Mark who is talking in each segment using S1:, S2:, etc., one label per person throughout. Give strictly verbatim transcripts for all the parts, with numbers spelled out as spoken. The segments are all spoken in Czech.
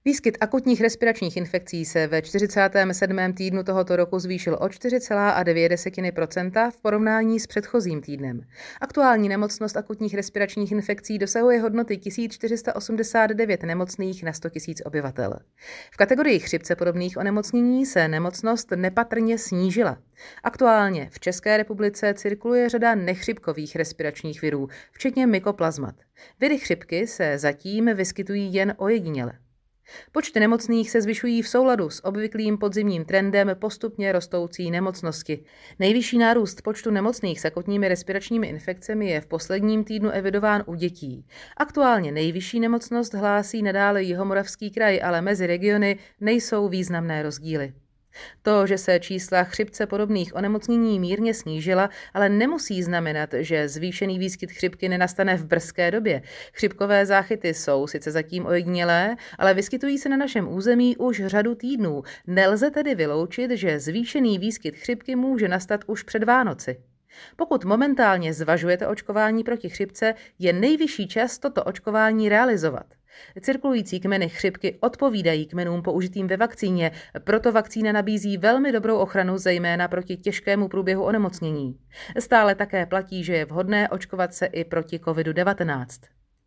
S1: Výskyt akutních respiračních infekcí se ve čtyřicátém sedmém týdnu tohoto roku zvýšil o čtyři celá devět procenta v porovnání s předchozím týdnem. Aktuální nemocnost akutních respiračních infekcí dosahuje hodnoty tisíc čtyři sta osmdesát devět nemocných na sto tisíc obyvatel. V kategorii chřipce podobných onemocnění se nemocnost nepatrně snížila. Aktuálně v České republice cirkuluje řada nechřipkových respiračních virů, včetně mykoplazmat. Viry chřipky se zatím vyskytují jen ojediněle. Počty nemocných se zvyšují v souladu s obvyklým podzimním trendem postupně rostoucí nemocnosti. Nejvyšší nárůst počtu nemocných s akutními respiračními infekcemi je v posledním týdnu evidován u dětí. Aktuálně nejvyšší nemocnost hlásí nadále Jihomoravský kraj, ale mezi regiony nejsou významné rozdíly. To, že se čísla chřipce podobných onemocnění mírně snížila, ale nemusí znamenat, že zvýšený výskyt chřipky nenastane v brzké době. Chřipkové záchyty jsou sice zatím ojedinělé, ale vyskytují se na našem území už řadu týdnů. Nelze tedy vyloučit, že zvýšený výskyt chřipky může nastat už před Vánoci. Pokud momentálně zvažujete očkování proti chřipce, je nejvyšší čas toto očkování realizovat. Cirkulující kmeny chřipky odpovídají kmenům použitým ve vakcíně, proto vakcína nabízí velmi dobrou ochranu zejména proti těžkému průběhu onemocnění. Stále také platí, že je vhodné očkovat se i proti kovidu devatenáct.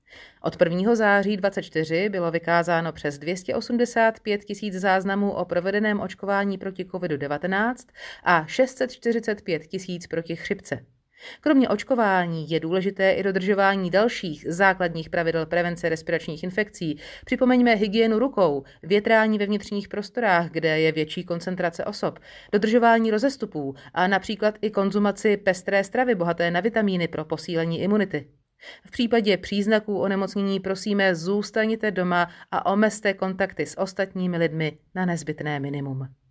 S1: Od prvního září dvacet čtyři bylo vykázáno přes dvě stě osmdesát pět tisíc záznamů o provedeném očkování proti kovidu devatenáct a šest set čtyřicet pět tisíc proti chřipce. Kromě očkování je důležité i dodržování dalších základních pravidel prevence respiračních infekcí. Připomeňme hygienu rukou, větrání ve vnitřních prostorách, kde je větší koncentrace osob, dodržování rozestupů a například i konzumaci pestré stravy bohaté na vitamíny pro posílení imunity. V případě příznaků onemocnění prosíme zůstaňte doma a omezte kontakty s ostatními lidmi na nezbytné minimum.